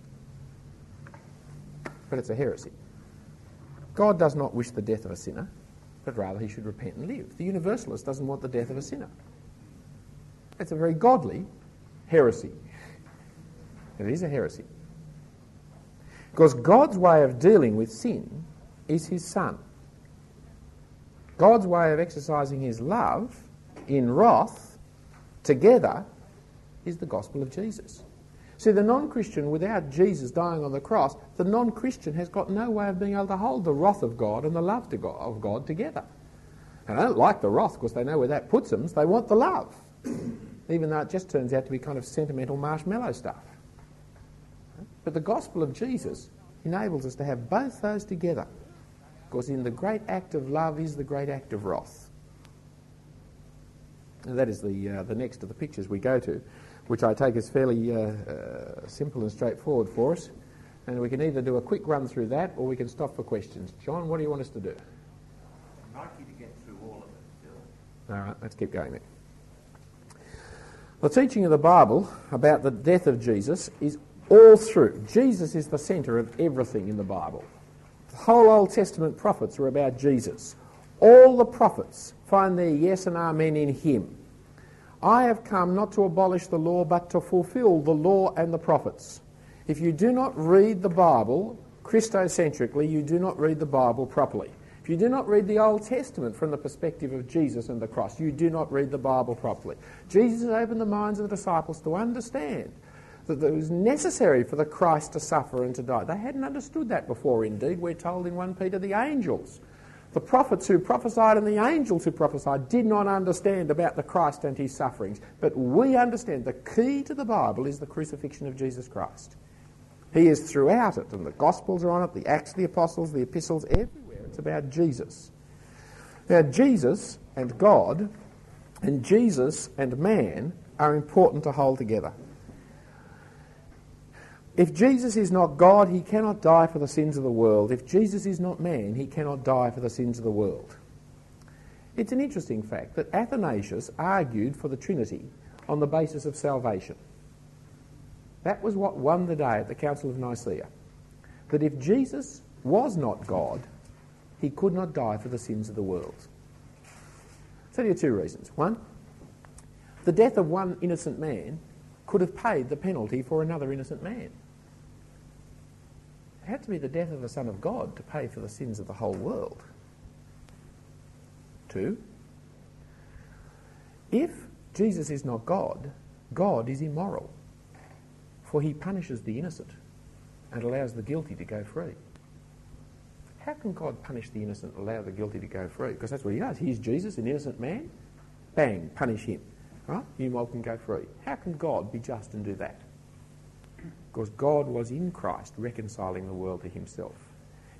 But it's a heresy. God does not wish the death of a sinner, but rather he should repent and live. The universalist doesn't want the death of a sinner. It's a very godly heresy. It is a heresy. Because God's way of dealing with sin is his Son. God's way of exercising his love in wrath together is the gospel of Jesus. See, the non-Christian, without Jesus dying on the cross, the non-Christian has got no way of being able to hold the wrath of God and the love of God together. And they don't like the wrath because they know where that puts them, so they want the love, even though it just turns out to be kind of sentimental marshmallow stuff. But the gospel of Jesus enables us to have both those together, because in the great act of love is the great act of wrath. And that is the next of the pictures we go to, which I take as fairly simple and straightforward for us. And we can either do a quick run through that or we can stop for questions. John, what do you want us to do? I'd like you to get through all of it, Bill. All right, let's keep going then. The teaching of the Bible about the death of Jesus is all through. Jesus is the centre of everything in the Bible. The whole Old Testament prophets are about Jesus. All the prophets find their yes and amen in him. I have come not to abolish the law, but to fulfil the law and the prophets. If you do not read the Bible Christocentrically, you do not read the Bible properly. If you do not read the Old Testament from the perspective of Jesus and the cross, you do not read the Bible properly. Jesus opened the minds of the disciples to understand that it was necessary for the Christ to suffer and to die. They hadn't understood that before, indeed. We're told in 1 Peter, the angels, the prophets who prophesied and the angels who prophesied did not understand about the Christ and his sufferings. But we understand the key to the Bible is the crucifixion of Jesus Christ. He is throughout it, and the Gospels are on it, the Acts of the Apostles, the Epistles, everywhere. It's about Jesus. Now, Jesus and God and Jesus and man are important to hold together. If Jesus is not God, he cannot die for the sins of the world. If Jesus is not man, he cannot die for the sins of the world. It's an interesting fact that Athanasius argued for the Trinity on the basis of salvation. That was what won the day at the Council of Nicaea. That if Jesus was not God, he could not die for the sins of the world. So there are two reasons. One, the death of one innocent man could have paid the penalty for another innocent man. It had to be the death of the Son of God to pay for the sins of the whole world. Two, if Jesus is not God, God is immoral, for he punishes the innocent and allows the guilty to go free. How can God punish the innocent and allow the guilty to go free? Because that's what he does. He's Jesus, an innocent man. Bang, punish him. Right? You mob can go free. How can God be just and do that? Because God was in Christ reconciling the world to himself.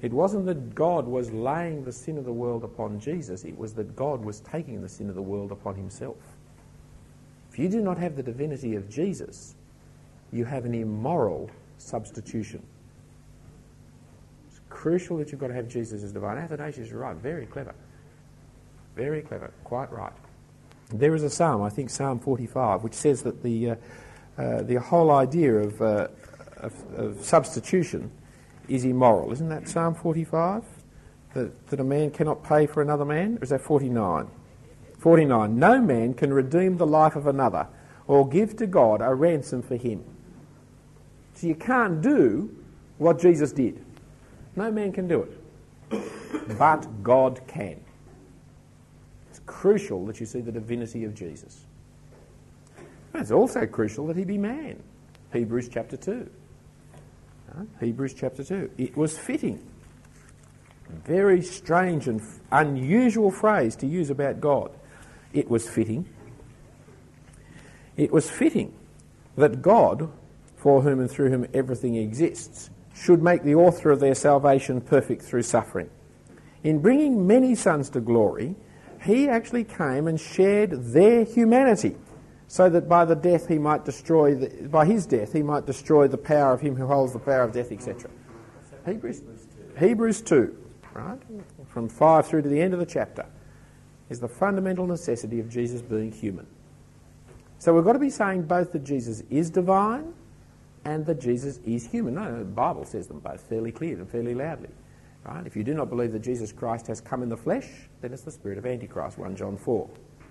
It wasn't that God was laying the sin of the world upon Jesus, it was that God was taking the sin of the world upon himself. If you do not have the divinity of Jesus, you have an immoral substitution. It's crucial that you've got to have Jesus as divine. Athanasius is right, very clever. Very clever, quite right. There is a psalm, I think Psalm 45, which says that the whole idea of substitution is immoral. Isn't that Psalm 45? That a man cannot pay for another man? Or is that 49? 49. No man can redeem the life of another or give to God a ransom for him. So you can't do what Jesus did. No man can do it. But God can. It's crucial that you see the divinity of Jesus. And it's also crucial that he be man. Hebrews chapter 2. Hebrews chapter 2. It was fitting. A very strange and unusual phrase to use about God. It was fitting. It was fitting that God, for whom and through whom everything exists, should make the author of their salvation perfect through suffering. In bringing many sons to glory, he actually came and shared their humanity, so that by the death he might destroy, by his death he might destroy the power of him who holds the power of death, etc. Hebrews 2, right, from 5 through to the end of the chapter, is the fundamental necessity of Jesus being human. So we've got to be saying both that Jesus is divine and that Jesus is human. No, the Bible says them both fairly clearly and fairly loudly. Right? If you do not believe that Jesus Christ has come in the flesh, then it's the spirit of Antichrist, 1 John 4.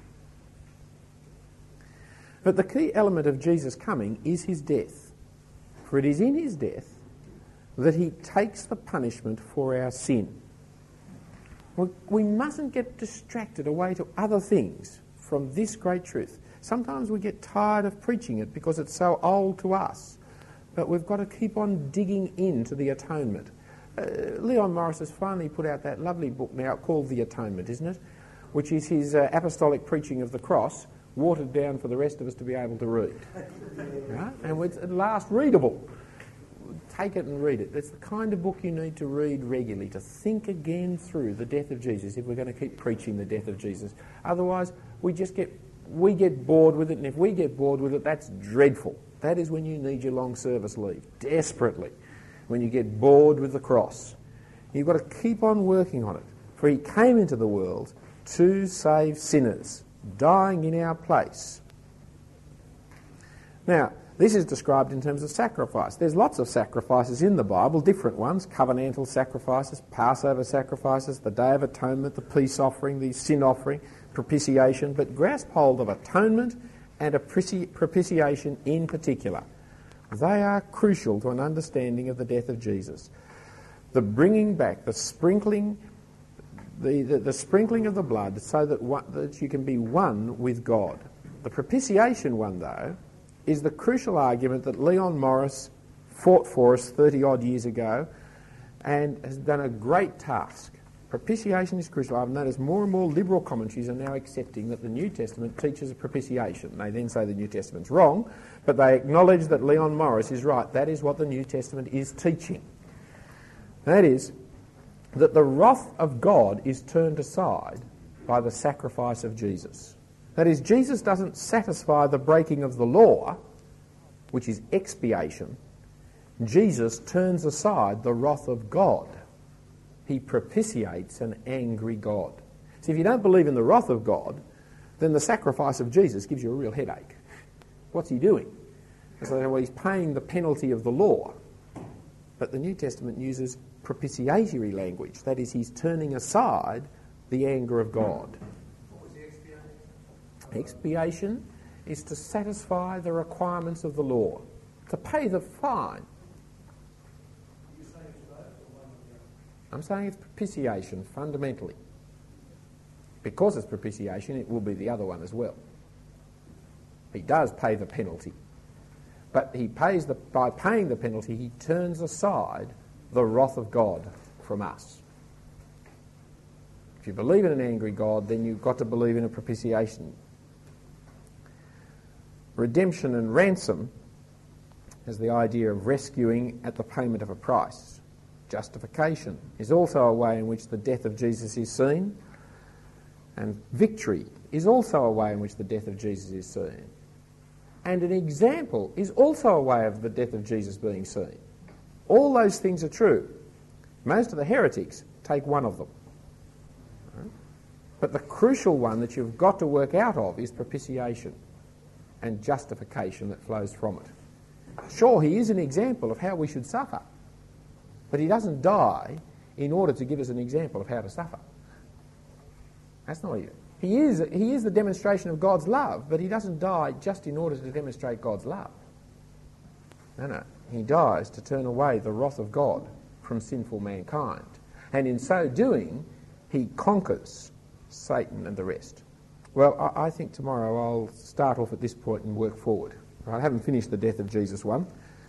But the key element of Jesus coming is his death. For it is in his death that he takes the punishment for our sin. We mustn't get distracted away to other things from this great truth. Sometimes we get tired of preaching it because it's so old to us. But we've got to keep on digging into the atonement. Leon Morris has finally put out that lovely book now called The Atonement, isn't it? Which is his apostolic preaching of the cross, watered down for the rest of us to be able to read. Right? And it's at last readable. Take it and read it. It's the kind of book you need to read regularly, to think again through the death of Jesus if we're going to keep preaching the death of Jesus. Otherwise, we get bored with it, and if we get bored with it, that's dreadful. That is when you need your long service leave, desperately, when you get bored with the cross. You've got to keep on working on it, for he came into the world to save sinners, dying in our place. Now, this is described in terms of sacrifice. There's lots of sacrifices in the Bible, different ones, covenantal sacrifices, Passover sacrifices, the Day of Atonement, the peace offering, the sin offering, propitiation, but grasp hold of atonement and a propitiation in particular. They are crucial to an understanding of the death of Jesus. The bringing back, the sprinkling, the sprinkling of the blood so that you can be one with God. The propitiation one, though, is the crucial argument that Leon Morris fought for us 30-odd years ago and has done a great task. Propitiation is crucial. I've noticed more and more liberal commentaries are now accepting that the New Testament teaches a propitiation. They then say the New Testament's wrong, but they acknowledge that Leon Morris is right. That is what the New Testament is teaching. That is, that the wrath of God is turned aside by the sacrifice of Jesus. That is, Jesus doesn't satisfy the breaking of the law, which is expiation. Jesus turns aside the wrath of God. He propitiates an angry God. See, if you don't believe in the wrath of God, then the sacrifice of Jesus gives you a real headache. What's he doing? So, well, he's paying the penalty of the law. But the New Testament uses propitiatory language. That is, he's turning aside the anger of God. What was the expiation? Expiation is to satisfy the requirements of the law, to pay the fine. You say it's both or one or the other? I'm saying it's propitiation, fundamentally. Because it's propitiation, it will be the other one as well. He does pay the penalty. But by paying the penalty, he turns aside the wrath of God from us. If you believe in an angry God, then you've got to believe in a propitiation. Redemption and ransom has the idea of rescuing at the payment of a price. Justification is also a way in which the death of Jesus is seen, and victory is also a way in which the death of Jesus is seen. And an example is also a way of the death of Jesus being seen. All those things are true. Most of the heretics take one of them. But the crucial one that you've got to work out of is propitiation and justification that flows from it. Sure, he is an example of how we should suffer, but he doesn't die in order to give us an example of how to suffer. That's not it. He is the demonstration of God's love, but he doesn't die just in order to demonstrate God's love. No. He dies to turn away the wrath of God from sinful mankind. And in so doing, he conquers Satan and the rest. Well, I think tomorrow I'll start off at this point and work forward. I haven't finished the death of Jesus one.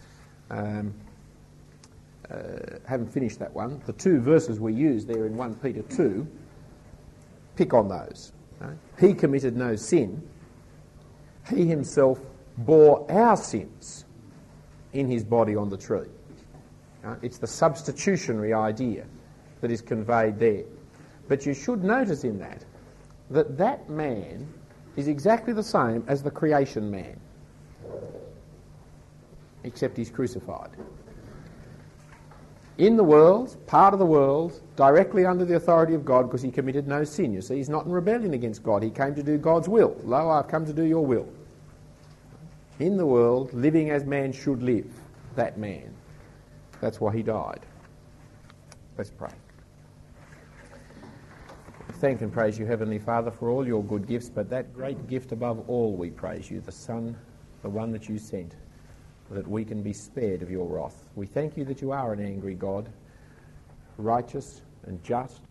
Haven't finished that one. The two verses we use there in 1 Peter 2, pick on those. Right? He committed no sin. He himself bore our sins in his body on the tree. Right? It's the substitutionary idea that is conveyed there. But you should notice in that man is exactly the same as the creation man, except he's crucified. In the world, part of the world, directly under the authority of God, because he committed no sin. You see, he's not in rebellion against God. He came to do God's will. Lo, I've come to do your will. In the world, living as man should live, that man. That's why he died. Let's pray. Thank and praise you, Heavenly Father, for all your good gifts, but that great gift above all we praise you, the Son, the one that you sent, that we can be spared of your wrath. We thank you that you are an angry God, righteous and just.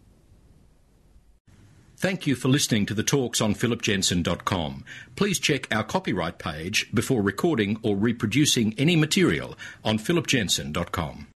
Thank you for listening to the talks on philipjensen.com. Please check our copyright page before recording or reproducing any material on philipjensen.com.